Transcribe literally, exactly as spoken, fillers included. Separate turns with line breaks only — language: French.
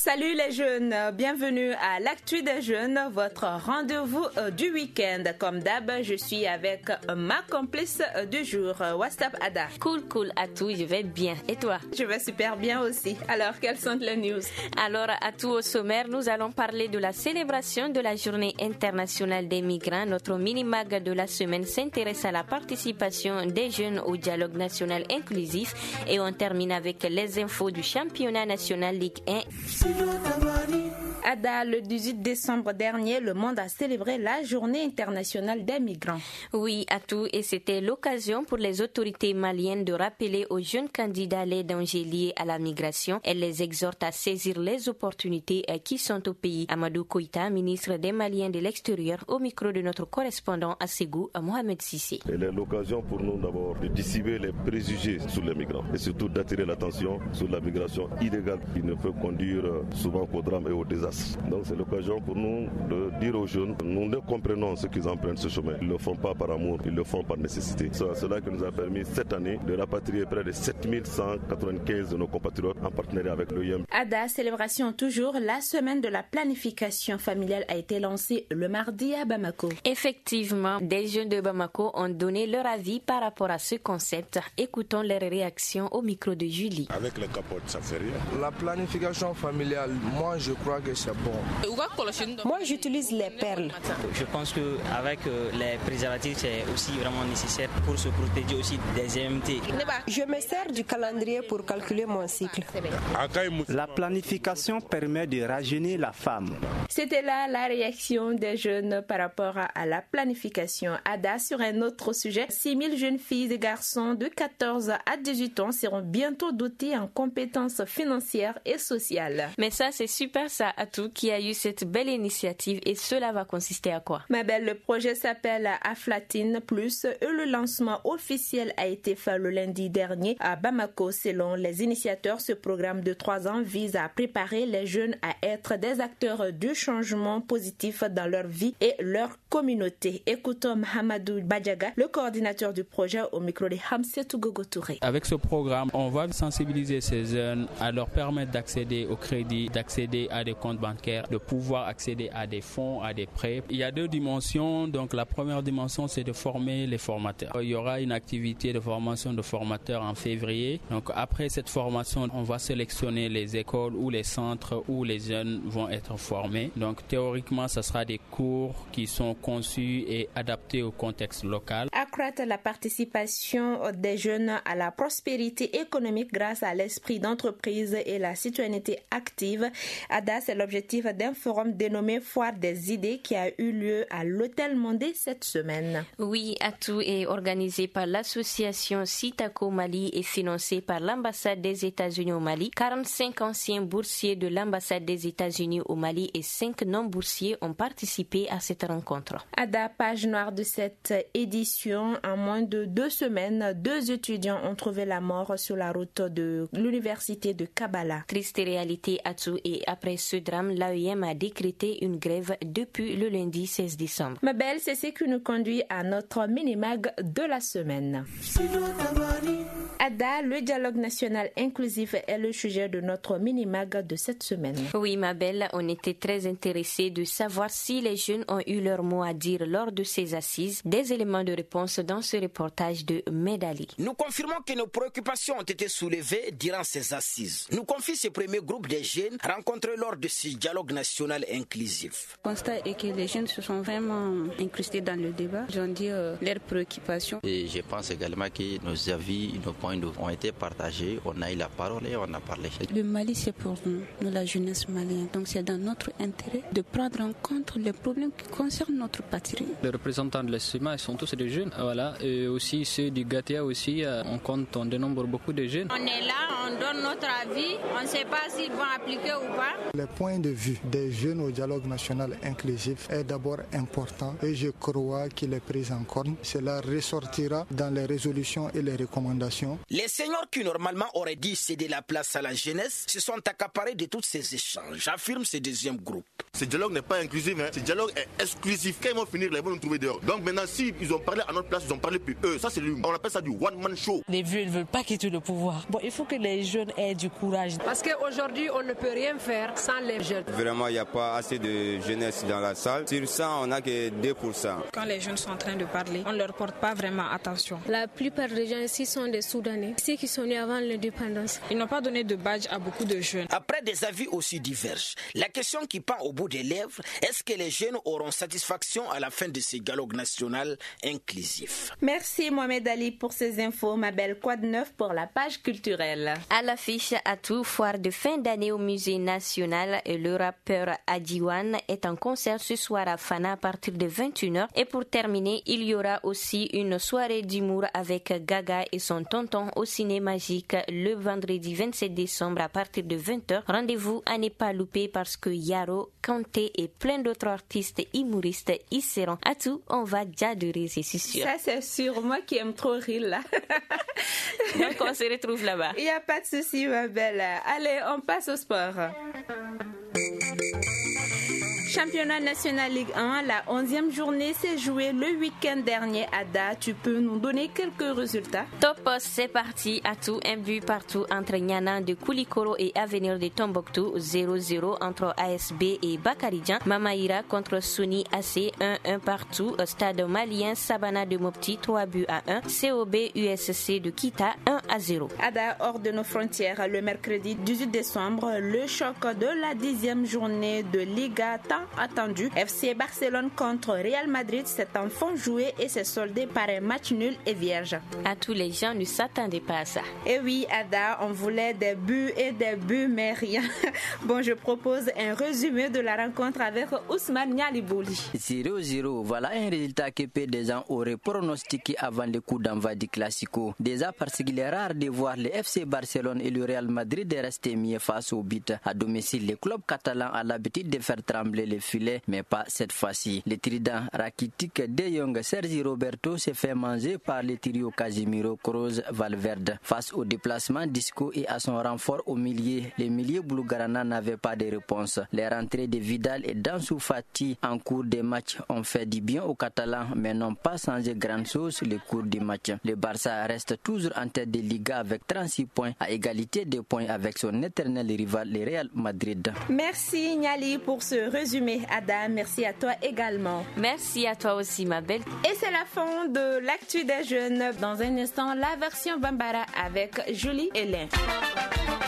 Salut les jeunes, bienvenue à l'Actu des jeunes, votre rendez-vous du week-end. Comme d'hab, je suis avec ma complice du jour, WhatsApp Ada.
Cool, cool, Atou, je vais bien. Et toi?
Je vais super bien aussi. Alors, quelles sont les news?
Alors, Atou, au sommaire, nous allons parler de la célébration de la Journée internationale des migrants. Notre mini-mag de la semaine s'intéresse à la participation des jeunes au dialogue national inclusif. Et on termine avec les infos du championnat national Ligue un.
Ada, le dix-huit décembre dernier, le monde a célébré la Journée internationale des migrants.
Oui, Atou, et c'était l'occasion pour les autorités maliennes de rappeler aux jeunes candidats les dangers liés à la migration. Elle les exhorte à saisir les opportunités qui sont au pays. Amadou Koïta, ministre des Maliens de l'extérieur, au micro de notre correspondant à Ségou, Mohamed Sissé.
Elle est l'occasion pour nous d'abord de dissiper les préjugés sur les migrants et surtout d'attirer l'attention sur la migration illégale qui ne peut conduire souvent qu'au drame et au désastre. Donc c'est l'occasion pour nous de dire aux jeunes, nous ne comprenons ceux qui empruntent ce chemin. Ils ne le font pas par amour, ils le font par nécessité. C'est cela qui nous a permis cette année de rapatrier près de sept mille cent quatre-vingt-quinze de nos compatriotes en partenariat avec l'O I M.
Ada, célébration toujours, la semaine de la planification familiale a été lancée le mardi à Bamako.
Effectivement, des jeunes de Bamako ont donné leur avis par rapport à ce concept. Écoutons leurs réactions au micro de Julie.
Avec les capotes, ça fait rien.
La planification familiale, moi je crois que c'est bon.
Moi j'utilise les perles.
Je pense qu'avec les préservatifs c'est aussi vraiment nécessaire pour se protéger aussi des I M T.
Je me sers du calendrier pour calculer mon cycle.
La planification permet de rajeunir la femme.
C'était là la réaction des jeunes par rapport à la planification. Ada, sur un autre sujet, six mille jeunes filles et garçons de quatorze à dix-huit ans seront bientôt dotés en compétences financières et sociales.
Mais ça, c'est super ça, Atou, qui a eu cette belle initiative. Et cela va consister à quoi?
Ma belle, le projet s'appelle Aflatine Plus et le lancement officiel a été fait le lundi dernier à Bamako. Selon les initiateurs, ce programme de trois ans vise à préparer les jeunes à être des acteurs du changement positif dans leur vie et leur communauté. Écoutons Hamadou Badjaga, le coordinateur du projet, au micro de Hamsetou Gogo Touré.
Avec ce programme, on va sensibiliser ces jeunes à leur permettre d'accéder au crédit, d'accéder à des comptes bancaires, de pouvoir accéder à des fonds, à des prêts. Il y a deux dimensions. Donc la première dimension, c'est de former les formateurs. Il y aura une activité de formation de formateurs en février. Donc après cette formation, on va sélectionner les écoles ou les centres où les jeunes vont être formés. Donc théoriquement, ce sera des cours qui sont conçus et adaptés au contexte local.
Accroître la participation des jeunes à la prospérité économique grâce à l'esprit d'entreprise et la citoyenneté active. Ada, c'est l'objectif d'un forum dénommé Foire des idées qui a eu lieu à l'Hôtel Mondé cette semaine.
Oui, Atou est organisé par l'association Sitako Mali et financé par l'ambassade des États-Unis au Mali. quarante-cinq anciens boursiers de l'ambassade des États-Unis au Mali et cinq non-boursiers ont participé à cette rencontre.
Ada, page noire de cette édition, en moins de deux semaines, deux étudiants ont trouvé la mort sur la route de l'université de Kabbalah.
Triste réalité, Atou, et après ce drame, l'A E M a décrété une grève depuis le lundi seize décembre.
Ma belle, c'est ce qui nous conduit à notre mini-mag de la semaine. Ada, le dialogue national inclusif est le sujet de notre mini-mag de cette semaine.
Oui, ma belle, on était très intéressés de savoir si les jeunes ont eu leur mot à dire lors de ces assises. Des éléments de réponse dans ce reportage de Medali.
Nous confirmons que nos préoccupations ont été soulevées durant ces assises. Nous confie ce premier groupe de jeunes rencontrés lors de ce dialogue national inclusif.
Le constat est que les jeunes se sont vraiment incrustés dans le débat. Ils ont dit euh, leurs préoccupations.
Et je pense également que nos avis, nos points de vue ont été partagés. On a eu la parole et on a parlé.
Le Mali, c'est pour nous, nous la jeunesse malienne. Donc c'est dans notre intérêt de prendre en compte les problèmes qui concernent notre patrie.
Les représentants de l'E S M A, ils sont tous des jeunes. Voilà. Et aussi ceux du G A T A aussi, on compte, on dénombre beaucoup de jeunes.
On est là, on donne notre avis. On ne sait pas s'ils vont appliquer ou pas.
Le point de vue des jeunes au dialogue national inclusif est d'abord important et je crois qu'il est pris en compte. Cela ressortira dans les résolutions et les recommandations
Les seniors qui normalement auraient dû céder la place à la jeunesse se sont accaparés de tous ces échanges, affirme ce deuxième groupe.
Ce dialogue n'est pas inclusif, hein. Ce dialogue est exclusif. Quand ils vont finir, ils vont nous trouver dehors. Donc maintenant, si ils ont parlé à notre place, ils ont parlé plus eux. Ça, c'est lui. On appelle ça du one-man show.
Les vieux ne veulent pas quitter le pouvoir. Bon, il faut que les jeunes aient du courage.
Parce qu'aujourd'hui, on ne peut rien faire sans les jeunes.
Vraiment, il n'y a pas assez de jeunesse dans la salle. Sur cent, on n'a que deux pour cent.
Quand les jeunes sont en train de parler, on ne leur porte pas vraiment attention.
La plupart des gens ici sont des Soudanais, ceux qui sont nés avant l'indépendance.
Ils n'ont pas donné de badge à beaucoup de jeunes.
Après des avis aussi divergent, la question qui pend au bout des lèvres, est-ce que les jeunes auront satisfaction à la fin de ce dialogue national inclusif?
Merci Mohamed Ali pour ces infos. Ma belle, quoi de neuf pour la page culturelle?
À l'affiche à tout, foire de fin d'année au musée national, et le rappeur Adjiwan est en concert ce soir à Fana à partir de vingt et une heures. Et pour terminer, il y aura aussi une soirée d'humour avec Gaga et son tonton au Ciné Magique le vendredi vingt-sept décembre à partir de vingt heures. Rendez-vous à ne pas louper parce que Yaro, Kanté et plein d'autres artistes humoristes y seront. À tout, on va jadurer, c'est sûr.
Ça, c'est sûr. Moi qui aime trop rire là.
Donc, on se retrouve là-bas.
Il n'y a pas de souci, ma belle. Allez, on passe au sport. Championnat national Ligue un, la onzième journée s'est jouée le week-end dernier. Ada, tu peux nous donner quelques résultats?
Top, c'est parti. À tout, un but partout entre Nyana de Koulikoro et Avenir de Tombouctou, zéro zéro entre A S B et Bakaridjan. Mamaïra contre Sony A C, un un partout. Stade malien Sabana de Mopti, trois buts à un. C O B U S C de Kita, un à zéro.
Ada, hors de nos frontières, le mercredi dix-huit décembre, le choc de la dixième journée de Liga tant attendu. F C Barcelone contre Real Madrid s'est enfin joué et s'est soldé par un match nul et vierge.
À tous les gens ne s'attendaient pas à ça.
Et oui, Ada, on voulait des buts et des buts, mais rien. Bon, je propose un résumé de la rencontre avec Ousmane Nialibouli.
zéro zéro, voilà un résultat que peu des gens auraient pronostiqué avant le coup d'envoi du Classico. Déjà parce qu'il est rare de voir le F C Barcelone et le Real Madrid rester mieux face au but. À domicile, le club catalan a l'habitude de faire trembler les filets, mais pas cette fois-ci. Le trident Rakitic, De Jong, Sergi Roberto se fait manger par le trio Casemiro, Kroos, Valverde. Face au déplacement d'Isco et à son renfort au milieu, les milieux blaugrana n'avaient pas de réponse. Les rentrées de Vidal et Dansu Fati en cours de match ont fait du bien aux Catalans, mais n'ont pas changé grand-chose le cours du match. Le Barça reste toujours en tête de Liga avec trente-six points, à égalité de points avec son éternel rival, le Real Madrid.
Merci Niali pour ce résumé. Ada, merci à toi également.
Merci à toi aussi, ma belle.
Et c'est la fin de l'actu des jeunes. Dans un instant, la version Bambara avec Julie Hélène.